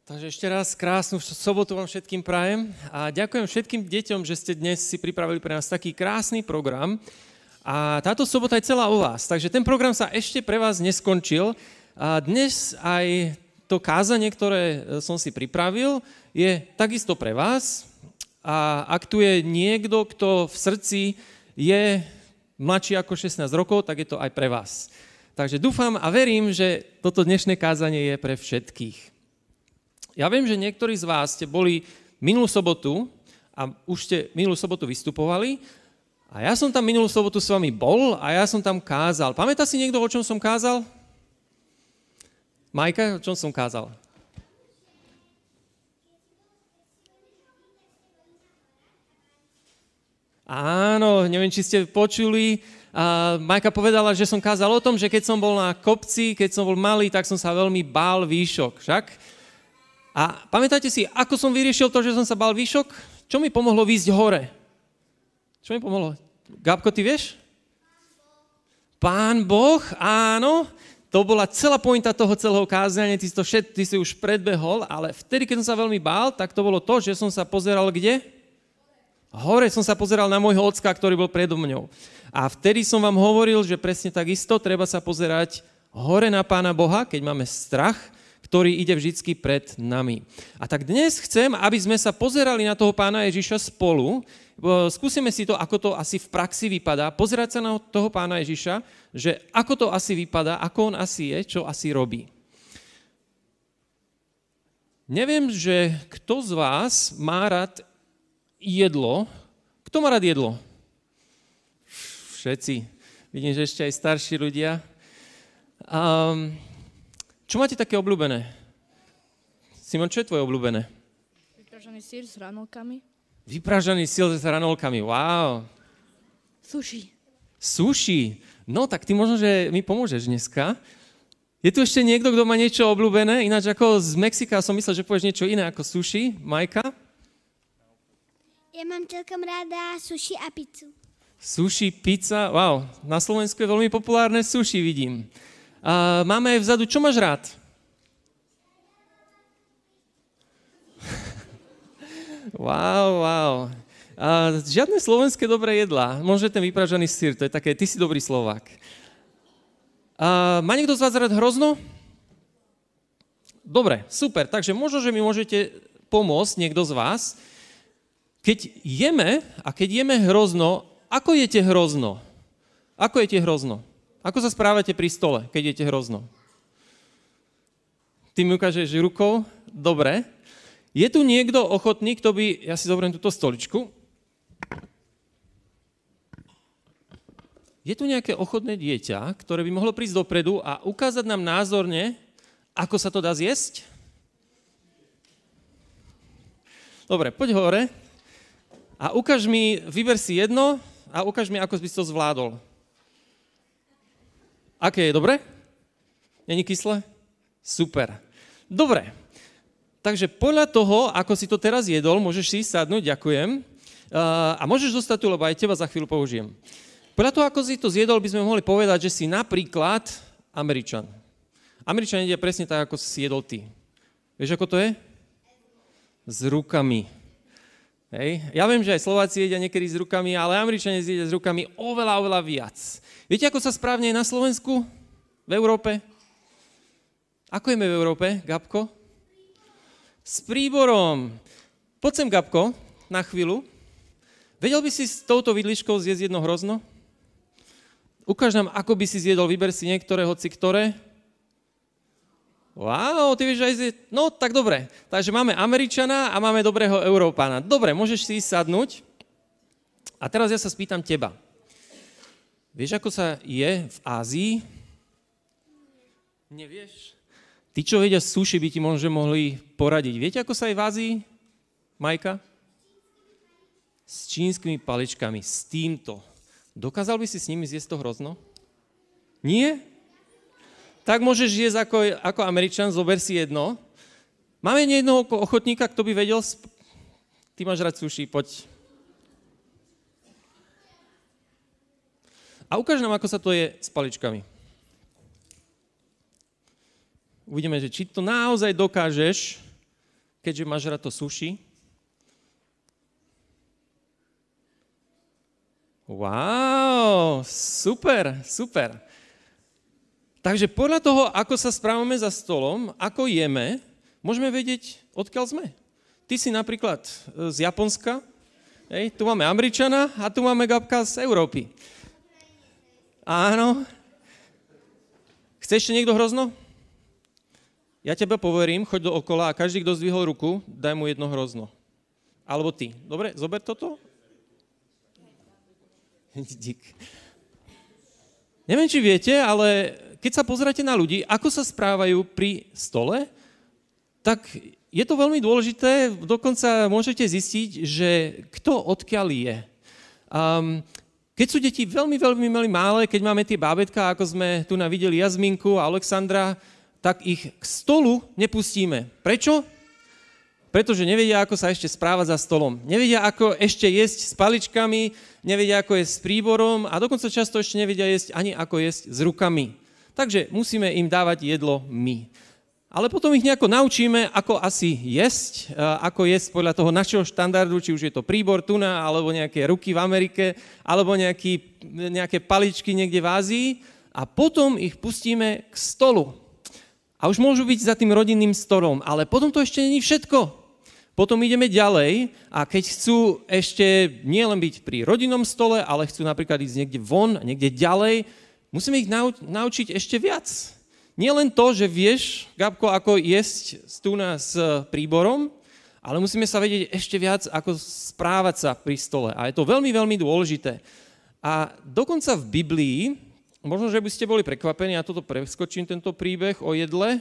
Takže ešte raz krásnu sobotu vám všetkým prajem a ďakujem všetkým deťom, že ste dnes si pripravili pre nás taký krásny program. A táto sobota je celá o vás, takže ten program sa ešte pre vás neskončil. A dnes aj to kázanie, ktoré som si pripravil, je takisto pre vás. A ak tu je niekto, kto v srdci je mladší ako 16 rokov, tak je to aj pre vás. Takže dúfam a verím, že toto dnešné kázanie je pre všetkých. Ja viem, že niektorí z vás ste boli minulú sobotu a už ste minulú sobotu vystupovali a ja som tam minulú sobotu s vami bol a ja som tam kázal. Pamätá si niekto, o čom som kázal? Majka, o čom som kázal? Áno, neviem, či ste počuli. Majka povedala, že som kázal o tom, že keď som bol na kopci, keď som bol malý, tak som sa veľmi bál výšok, však? A pamätáte si, ako som vyriešil to, že som sa bál výšok? Čo mi pomohlo výjsť hore? Čo mi pomohlo? Gabko, ty vieš? Pán Boh, áno. To bola celá pointa toho celého kázania, ty si už predbehol, ale vtedy, keď som sa veľmi bál, tak to bolo to, že som sa pozeral kde? Hore som sa pozeral na môjho ocka, ktorý bol predo mňou. A vtedy som vám hovoril, že presne takisto treba sa pozerať hore na Pána Boha, keď máme strach, ktorý ide vždycky pred nami. A tak dnes chcem, aby sme sa pozerali na toho Pána Ježiša spolu. Skúsime si to, ako to asi v praxi vypadá. Pozerať sa na toho Pána Ježiša, že ako to asi vypadá, ako on asi je, čo asi robí. Neviem, že kto z vás má rád jedlo. Kto má rád jedlo? Všetci. Vidím, že ešte aj starší ľudia. Čo máte také obľúbené? Simon, čo je tvoje obľúbené? Vypražaný syr s hranolkami. Vypražaný syr s hranolkami, wow. Sushi. Sushi. No, tak ty možno, že mi pomôžeš dneska. Je tu ešte niekto, kto má niečo obľúbené? Ináč ako z Mexika som myslel, že povieš niečo iné ako sushi. Majka? Ja mám celkom rada sushi a pizzu. Sushi, pizza, wow. Na Slovensku je veľmi populárne sushi, vidím. Máme aj vzadu, čo máš rád? Wow. Žiadne slovenské dobré jedlá. Možno ten vypražaný syr, to je také, ty si dobrý Slovák. Má niekto z vás rád hrozno? Dobre, super. Takže možno, že mi môžete pomôcť, niekto z vás. Keď jeme hrozno, ako jete hrozno? Ako jete hrozno? Ako sa správate pri stole, keď jete hrozno? Ty mi ukážeš rukou? Dobre. Je tu niekto ochotný, kto by... Ja si zoberiem túto stoličku. Je tu nejaké ochotné dieťa, ktoré by mohlo prísť dopredu a ukázať nám názorne, ako sa to dá zjesť? Dobre, poď hore a ukáž mi, vyber si jedno a ukáž mi, ako by si to zvládol. Aké je, dobre? Není kyslé? Super. Dobre. Takže podľa toho, ako si to teraz jedol, môžeš si sadnúť, ďakujem. A môžeš zostať tu, lebo aj teba za chvíľu použijem. Podľa toho, ako si to zjedol, by sme mohli povedať, že si napríklad Američan. Američan jedia presne tak, ako si jedol ty. Vieš, ako to je? S rukami. Hej. Ja viem, že aj Slováci jedia niekedy s rukami, ale Američania jedia s rukami oveľa viac. Viete, ako sa správne je na Slovensku? V Európe? Ako jeme v Európe, Gabko? S príborom. Poď sem, Gabko, na chvíľu. Vedel by si s touto vidličkou zjesť jedno hrozno? Ukáž nám, ako by si zjedol, vyber si niektoré, hoci ktoré. Wow, ty vieš aj zjesť. No, tak dobre. Takže máme Američana a máme dobrého Európána. Dobre, môžeš si sadnúť. A teraz ja sa spýtam teba. Vieš, ako sa je v Ázii? Nevieš? Tí, čo vedia sushi, by ti možno mohli poradiť. Viete, ako sa je v Ázii, Majka? S čínskymi paličkami, s týmto. Dokázal by si s nimi zjesť to hrozno? Nie? Tak môžeš jesť ako Američan, zober si jedno. Máme jednoho ochotníka, kto by vedel... Ty máš rád sushi, poď. A ukáž nám, ako sa to je s paličkami. Uvidíme, že či to naozaj dokážeš keďže máš rád to sushi? Wow, super, super. Takže podľa toho, ako sa správame za stolom, ako jeme, môžeme vedieť, odkiaľ sme. Ty si napríklad z Japonska, tu máme Američana a tu máme Gabka z Európy. Áno. Chce ešte niekto hrozno? Ja teba poverím, choď dookola a každý, kto zdvihol ruku, daj mu jedno hrozno. Alebo ty. Dobre, zober toto. Dík. Neviem, či viete, ale keď sa pozeráte na ľudí, ako sa správajú pri stole, tak je to veľmi dôležité, dokonca môžete zistiť, že kto odkiaľ je. Keď sú deti veľmi, veľmi malé, keď máme tie bábätká, ako sme tu videli Jazminku a Alexandra, tak ich k stolu nepustíme. Prečo? Pretože nevedia, ako sa ešte správať za stolom. Nevedia, ako ešte jesť s paličkami, nevedia, ako jesť s príborom a dokonca často ešte nevedia jesť ani ako jesť s rukami. Takže musíme im dávať jedlo my. Ale potom ich nejako naučíme, ako asi jesť, ako jesť podľa toho našeho štandardu, či už je to príbor tuna, alebo nejaké ruky v Amerike, alebo nejaké paličky niekde v Ázii a potom ich pustíme k stolu. A už môžu byť za tým rodinným stolom, ale potom to ešte nie je všetko. Potom ideme ďalej a keď chcú ešte nielen byť pri rodinnom stole, ale chcú napríklad ísť niekde von, niekde ďalej, musíme ich naučiť ešte viac. Nie len to, že vieš, Gabko, ako jesť stúna s príborom, ale musíme sa vedieť ešte viac, ako správať sa pri stole. A je to veľmi, veľmi dôležité. A dokonca v Biblii, možno, že by ste boli prekvapení, ja toto preskočím, tento príbeh o jedle.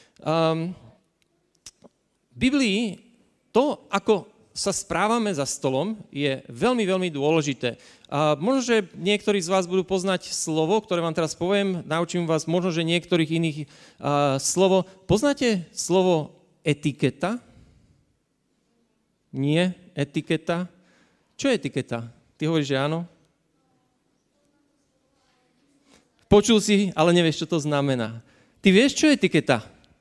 V Biblii to, ako sa správame za stolom, je veľmi, veľmi dôležité. Možno, že niektorí z vás budú poznať slovo, ktoré vám teraz poviem, naučím vás možno, že niektorých iných slovo. Poznáte slovo etiketa? Nie, etiketa. Čo je etiketa? Ty hovoríš, že áno? Počul si, ale nevieš, čo to znamená. Ty vieš, čo je etiketa?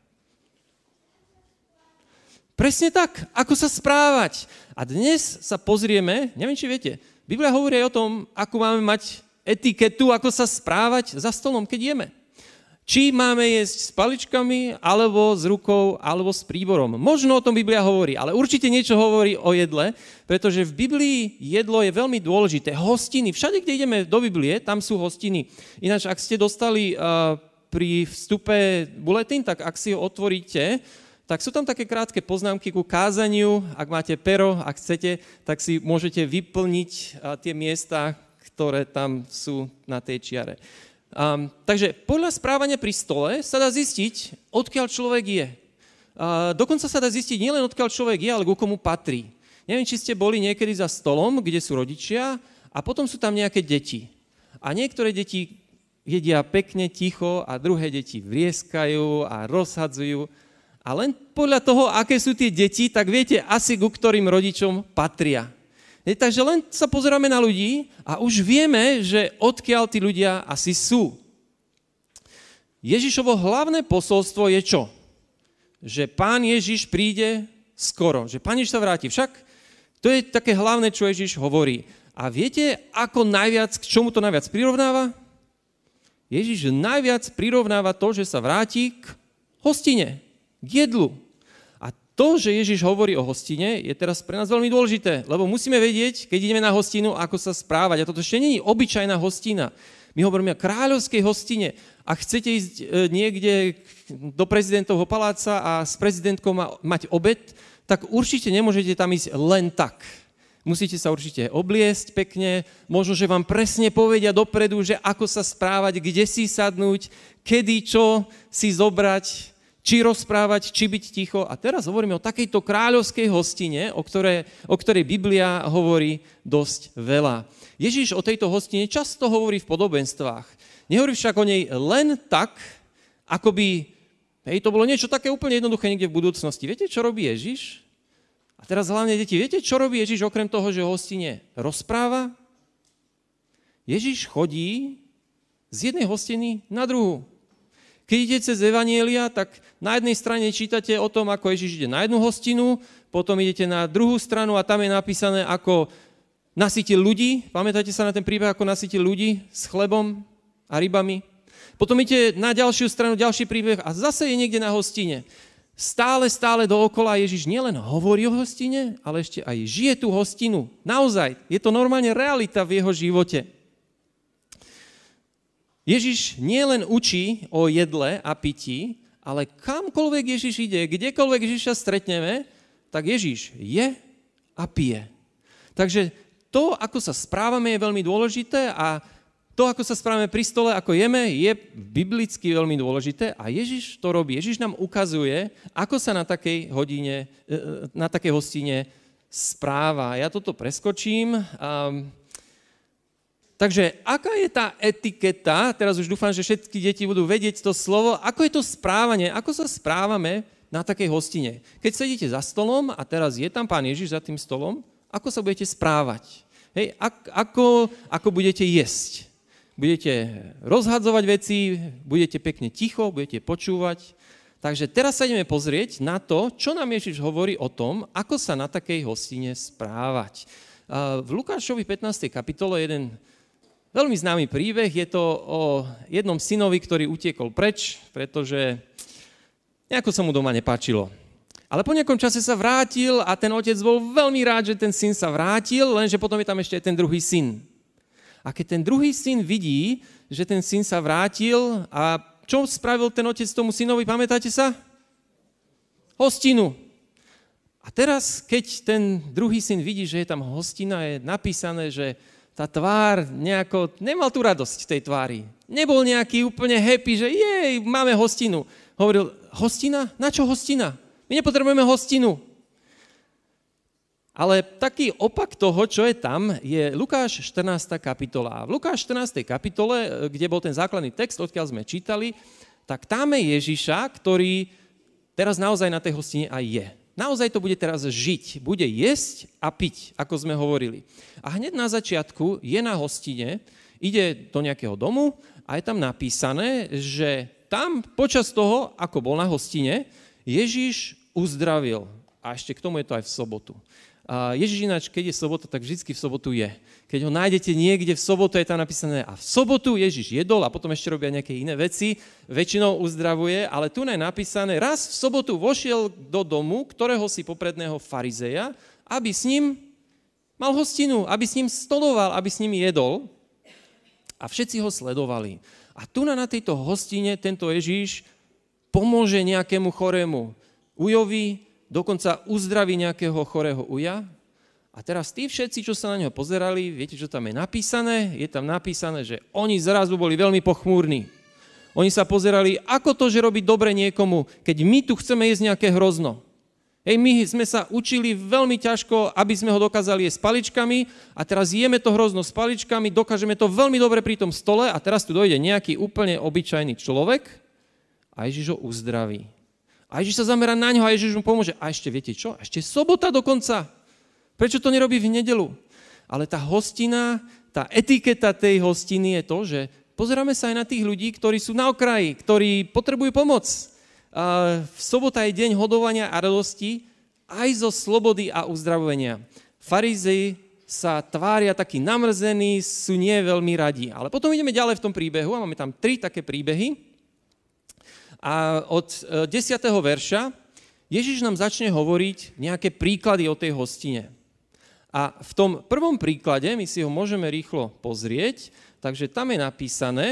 Presne tak, ako sa správať. A dnes sa pozrieme, neviem, či viete, Biblia hovorí aj o tom, ako máme mať etiketu, ako sa správať za stolom, keď jeme. Či máme jesť s paličkami, alebo s rukou, alebo s príborom. Možno o tom Biblia hovorí, ale určite niečo hovorí o jedle, pretože v Biblii jedlo je veľmi dôležité. Hostiny, všade, kde ideme do Biblie, tam sú hostiny. Ináč, ak ste dostali pri vstupe buletín, tak ak si ho otvoríte, tak sú tam také krátke poznámky ku kázaniu. Ak máte pero, ak chcete, tak si môžete vyplniť tie miesta, ktoré tam sú na tej čiare. Takže podľa správania pri stole sa dá zistiť, odkiaľ človek je. Dokonca sa dá zistiť nielen odkiaľ človek je, ale ku komu patrí. Neviem, či ste boli niekedy za stolom, kde sú rodičia a potom sú tam nejaké deti. A niektoré deti jedia pekne, ticho a druhé deti vrieskajú a rozhadzujú. A len podľa toho, aké sú tie deti, tak viete asi, ku ktorým rodičom patria. Takže len sa pozeráme na ľudí a už vieme, že odkiaľ tí ľudia asi sú. Ježišovo hlavné posolstvo je čo? Že Pán Ježiš príde skoro, že Pán Ježiš sa vráti. Však to je také hlavné, čo Ježiš hovorí. A viete, ako najviac, k čomu to najviac prirovnáva? Ježiš najviac prirovnáva to, že sa vráti k hostine, k jedlu. A to, že Ježiš hovorí o hostine, je teraz pre nás veľmi dôležité, lebo musíme vedieť, keď ideme na hostinu, ako sa správať. A toto ešte nie je obyčajná hostina. My hovoríme o kráľovskej hostine. Ak chcete ísť niekde do prezidentovho paláca a s prezidentkou mať obed, tak určite nemôžete tam ísť len tak. Musíte sa určite obliecť pekne, možno, že vám presne povedia dopredu, že ako sa správať, kde si sadnúť, kedy čo si zobrať, či rozprávať, či byť ticho. A teraz hovoríme o takejto kráľovskej hostine, o ktorej Biblia hovorí dosť veľa. Ježiš o tejto hostine často hovorí v podobenstvách. Nehovorí však o nej len tak, ako by to bolo niečo také úplne jednoduché niekde v budúcnosti. Viete, čo robí Ježiš? A teraz hlavne deti, viete, čo robí Ježiš okrem toho, že o hostine rozpráva? Ježiš chodí z jednej hostiny na druhú. Keď idete cez Evanjelia, tak na jednej strane čítate o tom, ako Ježiš ide na jednu hostinu, potom idete na druhú stranu a tam je napísané, ako nasytil ľudí. Pamätáte sa na ten príbeh, ako nasytil ľudí s chlebom a rybami? Potom idete na ďalšiu stranu, ďalší príbeh a zase je niekde na hostine. Stále dookola Ježiš nielen hovorí o hostine, ale ešte aj žije tú hostinu. Naozaj, je to normálne realita v jeho živote. Ježiš nielen učí o jedle a pití, ale kamkoľvek Ježiš ide, kdekoľvek Ježiša stretneme, tak Ježiš je a pije. Takže to, ako sa správame, je veľmi dôležité a to, ako sa správame pri stole, ako jeme, je biblicky veľmi dôležité a Ježiš to robí. Ježiš nám ukazuje, ako sa na takej hostine správa. Ja toto preskočím. Takže aká je tá etiketa, teraz už dúfam, že všetky deti budú vedieť to slovo, ako je to správanie, ako sa správame na takej hostine. Keď sedíte za stolom a teraz je tam Pán Ježiš za tým stolom, ako sa budete správať? Hej, ako budete jesť? Budete rozhadzovať veci, budete pekne ticho, budete počúvať. Takže teraz sa ideme pozrieť na to, čo nám Ježiš hovorí o tom, ako sa na takej hostine správať. V Lukášovi 15. kapitole jeden veľmi známy príbeh, je to o jednom synovi, ktorý utiekol preč, pretože nejako sa mu doma nepáčilo. Ale po nejakom čase sa vrátil a ten otec bol veľmi rád, že ten syn sa vrátil, lenže potom je tam ešte ten druhý syn. A keď ten druhý syn vidí, že ten syn sa vrátil a čo spravil ten otec tomu synovi, pamätáte sa? Hostinu. A teraz, keď ten druhý syn vidí, že je tam hostina, je napísané, že tá tvár nejako, nemal tú radosť v tej tvári. Nebol nejaký úplne happy, že jej, máme hostinu. Hovoril, hostina? Na čo hostina? My nepotrebujeme hostinu. Ale taký opak toho, čo je tam, je Lukáš 14. kapitola. A v Lukáš 14. kapitole, kde bol ten základný text, odkiaľ sme čítali, tak tam je Ježiša, ktorý teraz naozaj na tej hostine aj je. Naozaj to bude teraz žiť. Bude jesť a piť, ako sme hovorili. A hneď na začiatku je na hostine, ide do nejakého domu a je tam napísané, že tam počas toho, ako bol na hostine, Ježiš uzdravil. A ešte k tomu je to aj v sobotu. Ježiš ináč, keď je sobota, tak vždycky v sobotu je. Keď ho nájdete niekde v sobotu, je tam napísané a v sobotu Ježiš jedol a potom ešte robia nejaké iné veci, väčšinou uzdravuje, ale tu je napísané, raz v sobotu vošiel do domu, ktorého si popredného farizeja, aby s ním mal hostinu, aby s ním stoloval, aby s ním jedol a všetci ho sledovali. A tu na tejto hostine tento Ježiš pomôže nejakému chorému ujovi, dokonca uzdraví nejakého chorého uja. A teraz tí všetci, čo sa na neho pozerali, viete, čo tam je napísané? Je tam napísané, že oni zrazu boli veľmi pochmúrni. Oni sa pozerali, ako to, že robí dobre niekomu, keď my tu chceme jesť nejaké hrozno. My sme sa učili veľmi ťažko, aby sme ho dokázali jesť s paličkami a teraz jeme to hrozno s paličkami, dokážeme to veľmi dobre pri tom stole a teraz tu dojde nejaký úplne obyčajný človek a Ježiš ho uzdraví. A Ježiš sa zamerá na ňo a Ježiš mu pomôže. A ešte viete čo? A ešte sobota dokonca. Prečo to nerobí v nedeľu? Ale tá hostina, tá etiketa tej hostiny je to, že pozeráme sa aj na tých ľudí, ktorí sú na okraji, ktorí potrebujú pomoc. V sobota je deň hodovania a radosti aj zo slobody a uzdravenia. Farizei sa tvária takí namrzení, sú nie veľmi radi. Ale potom ideme ďalej v tom príbehu a máme tam 3 také príbehy. A od 10. verša Ježiš nám začne hovoriť nejaké príklady o tej hostine. A v tom prvom príklade, my si ho môžeme rýchlo pozrieť, takže tam je napísané,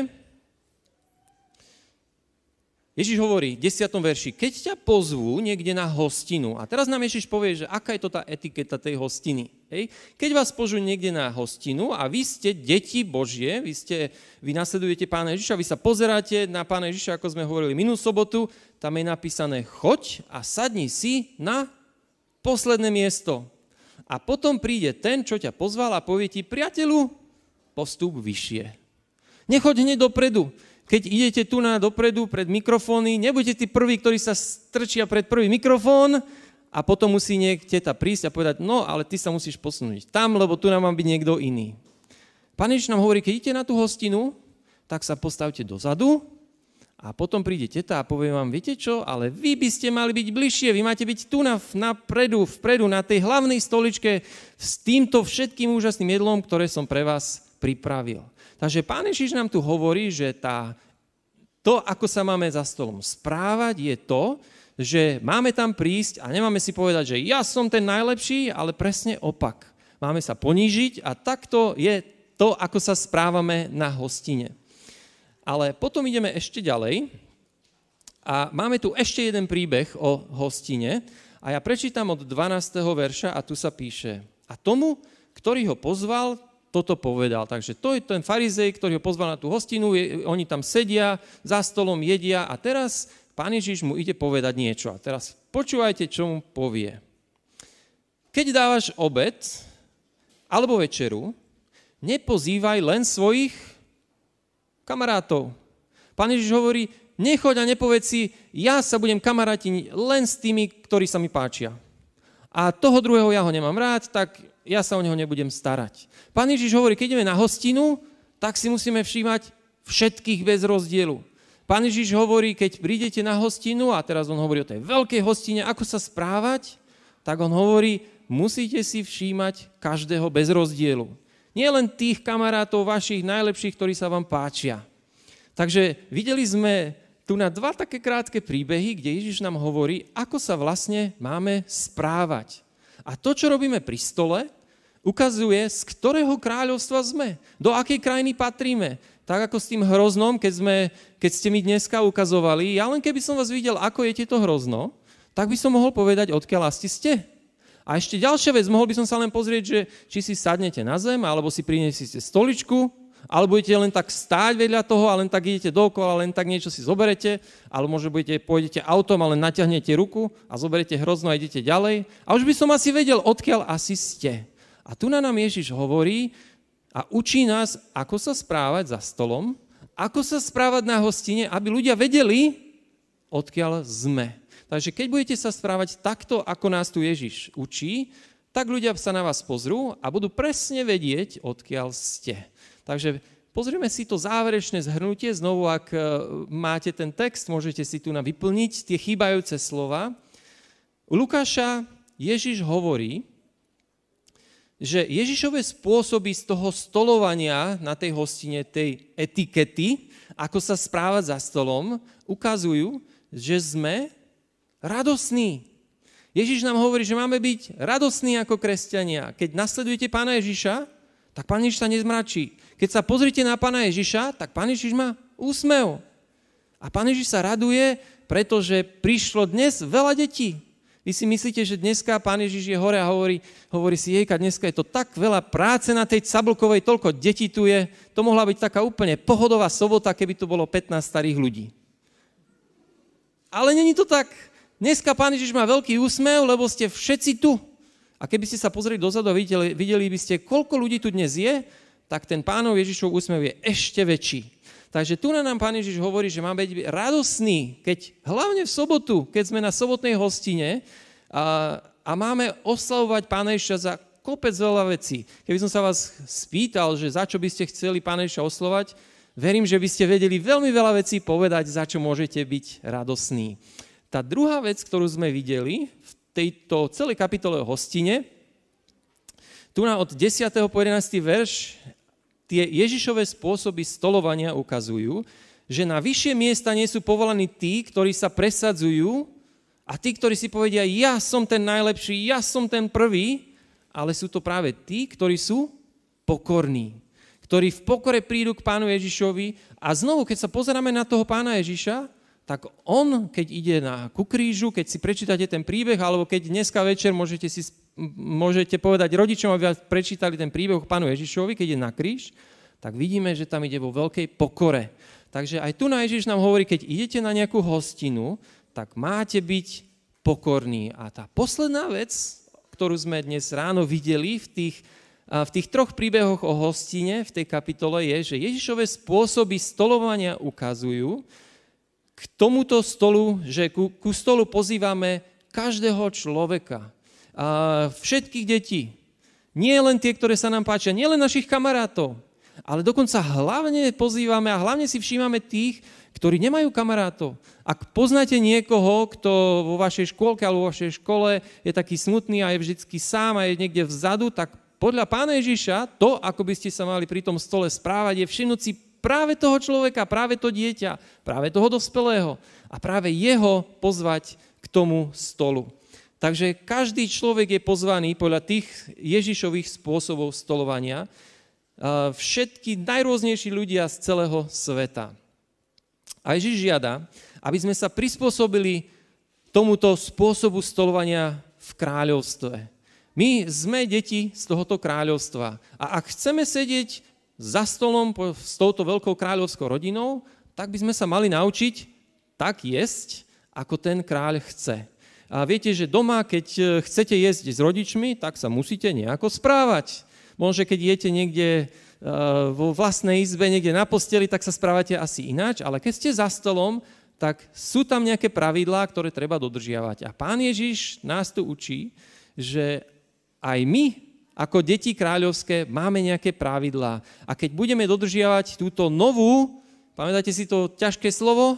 Ježiš hovorí v 10. verši, keď ťa pozvú niekde na hostinu, a teraz nám Ježiš povie, že aká je to tá etiketa tej hostiny. Hej? Keď vás pozvú niekde na hostinu a vy ste deti Božie, vy nasledujete Pána Ježiša, vy sa pozeráte na Pána Ježiša, ako sme hovorili minulú sobotu, tam je napísané, choď a sadni si na posledné miesto. A potom príde ten, čo ťa pozval a povie ti, priateľu, postup vyššie. Nechoď hneď dopredu. Keď idete tu dopredu pred mikrofóny, nebuďte tí prví, ktorí sa strčia pred prvý mikrofón a potom musí teta prísť a povedať, no, ale ty sa musíš posunúť tam, lebo tu nám má byť niekto iný. Pán Ježiš nám hovorí, keď idete na tú hostinu, tak sa postavte dozadu A potom príde teta a povie vám, viete čo, ale vy by ste mali byť bližšie, vy máte byť tu vpredu, na tej hlavnej stoličke s týmto všetkým úžasným jedlom, ktoré som pre vás pripravil. Takže Pán Ježiš nám tu hovorí, že to, ako sa máme za stolom správať, je to, že máme tam prísť a nemáme si povedať, že ja som ten najlepší, ale presne opak. Máme sa ponížiť a takto je to, ako sa správame na hostine. Ale potom ideme ešte ďalej a máme tu ešte jeden príbeh o hostine a ja prečítam od 12. verša a tu sa píše: A tomu, ktorý ho pozval, toto povedal. Takže to je ten farizej, ktorý ho pozval na tú hostinu, oni tam sedia, za stolom jedia a teraz Pán Ježiš mu ide povedať niečo. A teraz počúvajte, čo mu povie. Keď dávaš obed alebo večeru, nepozývaj len svojich kamarátov. Pán Ježiš hovorí, nechoď a nepovedz si, ja sa budem kamarátiť len s tými, ktorí sa mi páčia. A toho druhého ja ho nemám rád, tak ja sa o neho nebudem starať. Pán Ježiš hovorí, keď ideme na hostinu, tak si musíme všímať všetkých bez rozdielu. Pán Ježiš hovorí, keď prídete na hostinu, a teraz on hovorí o tej veľkej hostine, ako sa správať, tak on hovorí, musíte si všímať každého bez rozdielu. Nie len tých kamarátov vašich najlepších, ktorí sa vám páčia. Takže videli sme tu na 2 také krátke príbehy, kde Ježiš nám hovorí, ako sa vlastne máme správať. A to, čo robíme pri stole, ukazuje, z ktorého kráľovstva sme, do akej krajiny patríme. Tak ako s tým hroznom, keď ste mi dneska ukazovali, ja len keby som vás videl, ako jete to hrozno, tak by som mohol povedať, odkiaľ asi ste. A ešte ďalšia vec, mohol by som sa len pozrieť, že či si sadnete na zem, alebo si prinesiete stoličku, alebo budete len tak stáť vedľa toho a len tak idete dookola, len tak niečo si zoberete, alebo možno pôjdete autom a len natiahnete ruku a zoberete hrozno a idete ďalej. A už by som asi vedel, odkiaľ asi ste. A tu na nám Ježiš hovorí a učí nás, ako sa správať za stolom, ako sa správať na hostine, aby ľudia vedeli, odkiaľ sme. Takže keď budete sa správať takto, ako nás tu Ježiš učí, tak ľudia sa na vás pozrú a budú presne vedieť, odkiaľ ste. Takže pozrieme si to záverečné zhrnutie. Znovu, ak máte ten text, môžete si tu vyplniť tie chýbajúce slova. U Lukáša Ježiš hovorí, že Ježišové spôsoby z toho stolovania na tej hostine, tej etikety, ako sa správať za stolom, ukazujú, že sme radosní. Ježiš nám hovorí, že máme byť radosní ako kresťania. Keď nasledujete Pána Ježiša, tak Pán Ježiš sa nezmračí. Keď sa pozrite na Pána Ježiša, tak Pán Ježiš má úsmev. A Pán Ježiš sa raduje, pretože prišlo dnes veľa detí. Vy si myslíte, že dneska Pán Ježiš je hore a hovorí si, jejka, dneska je to tak veľa práce na tej Cablkovej, toľko detí tu je. To mohla byť taká úplne pohodová sobota, keby tu bolo 15 starých ľudí. Ale není to tak. Dneska Pán Ježiš má veľký úsmev, lebo ste všetci tu. A keby ste sa pozreli dozadu a videli by ste, koľko ľudí tu dnes je, tak ten Pánov Ježišov úsmev je ešte väčší. Takže tu nám Pán Ježiš hovorí, že máme byť radosní, keď hlavne v sobotu, keď sme na sobotnej hostine a máme oslavovať Pána Ježiša za kopec veľa vecí. Keby som sa vás spýtal, že za čo by ste chceli Pána Ježiša oslovať, verím, že by ste vedeli veľmi veľa vecí povedať, za čo môžete byť radosní. Tá druhá vec, ktorú sme videli v tejto celej kapitole o hostine, tu na od 10. po 11. verš, tie Ježišové spôsoby stolovania ukazujú, že na vyššie miesta nie sú povolaní tí, ktorí sa presadzujú a tí, ktorí si povedia, ja som ten najlepší, ja som ten prvý, ale sú to práve tí, ktorí sú pokorní, ktorí v pokore prídu k Pánu Ježišovi a znovu, keď sa pozeráme na toho Pána Ježiša, tak on, keď ide ku krížu, keď si prečítate ten príbeh, alebo keď dneska večer môžete povedať rodičom, aby vás prečítali ten príbeh o Pánu Ježišovi, keď ide na kríž, tak vidíme, že tam ide vo veľkej pokore. Takže aj tu na Ježiš nám hovorí, keď idete na nejakú hostinu, tak máte byť pokorní. A tá posledná vec, ktorú sme dnes ráno videli v tých 3 príbehoch o hostine v tej kapitole je, že Ježišové spôsoby stolovania ukazujú, k tomuto stolu, že ku stolu pozývame každého človeka, všetkých detí. Nie len tie, ktoré sa nám páčia, nie len našich kamarátov, ale dokonca hlavne pozývame a hlavne si všímame tých, ktorí nemajú kamarátov. Ak poznáte niekoho, kto vo vašej škôlke alebo vo vašej škole je taký smutný a je vždycky sám a je niekde vzadu, tak podľa Pána Ježiša to, ako by ste sa mali pri tom stole správať, je všimnúť si práve toho človeka, práve to dieťa, práve toho dospelého a práve jeho pozvať k tomu stolu. Takže každý človek je pozvaný podľa tých Ježišových spôsobov stolovania, všetky najrôznejší ľudia z celého sveta. A Ježiš žiada, aby sme sa prispôsobili tomuto spôsobu stolovania v kráľovstve. My sme deti z tohoto kráľovstva a ak chceme sedieť za stolom s touto veľkou kráľovskou rodinou, tak by sme sa mali naučiť tak jesť, ako ten kráľ chce. A viete, že doma, keď chcete jesť s rodičmi, tak sa musíte nejako správať. Možno, keď jete niekde vo vlastnej izbe, niekde na posteli, tak sa správate asi ináč, ale keď ste za stolom, tak sú tam nejaké pravidlá, ktoré treba dodržiavať. A Pán Ježiš nás tu učí, že aj my, ako deti kráľovské, máme nejaké pravidlá. A keď budeme dodržiavať túto novú, pamätáte si to ťažké slovo?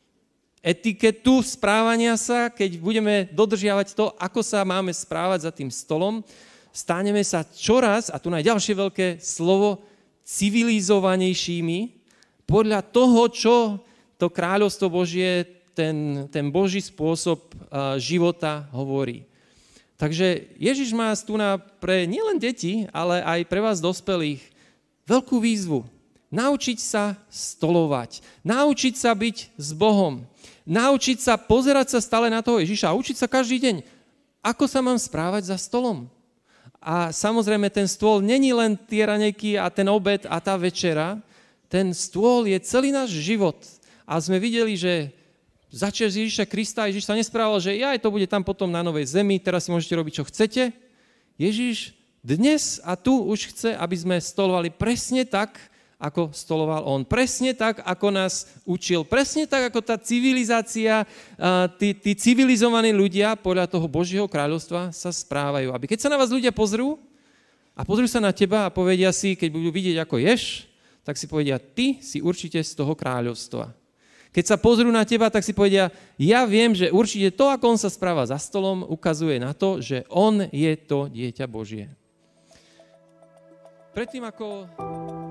Etiketu správania sa, keď budeme dodržiavať to, ako sa máme správať za tým stolom, staneme sa čoraz, a tu najďalšie veľké slovo, civilizovanejšími podľa toho, čo to kráľovstvo Božie, ten Boží spôsob života hovorí. Takže Ježiš má tu pre nielen deti, ale aj pre vás dospelých veľkú výzvu. Naučiť sa stolovať, naučiť sa byť s Bohom, naučiť sa pozerať sa stále na toho Ježiša a učiť sa každý deň, ako sa mám správať za stolom. A samozrejme ten stôl není len tie raňajky a ten obed a tá večera, ten stôl je celý náš život. A sme videli, že začiaľ z Ježiša Krista, Ježiš sa nesprával, že aj to bude tam potom na novej zemi, teraz si môžete robiť, čo chcete. Ježiš dnes a tu už chce, aby sme stolovali presne tak, ako stoloval on. Presne tak, ako nás učil. Presne tak, ako tá civilizácia, tí civilizovaní ľudia podľa toho Božieho kráľovstva sa správajú. Aby keď sa na vás ľudia pozrú a pozrú sa na teba a povedia si, keď budú vidieť, ako ješ, tak si povedia, ty si určite z toho kráľovstva. Keď sa pozrú na teba, tak si povedia, ja viem, že určite to, ako on sa správa za stolom, ukazuje na to, že on je to dieťa Božie. Predtým, ako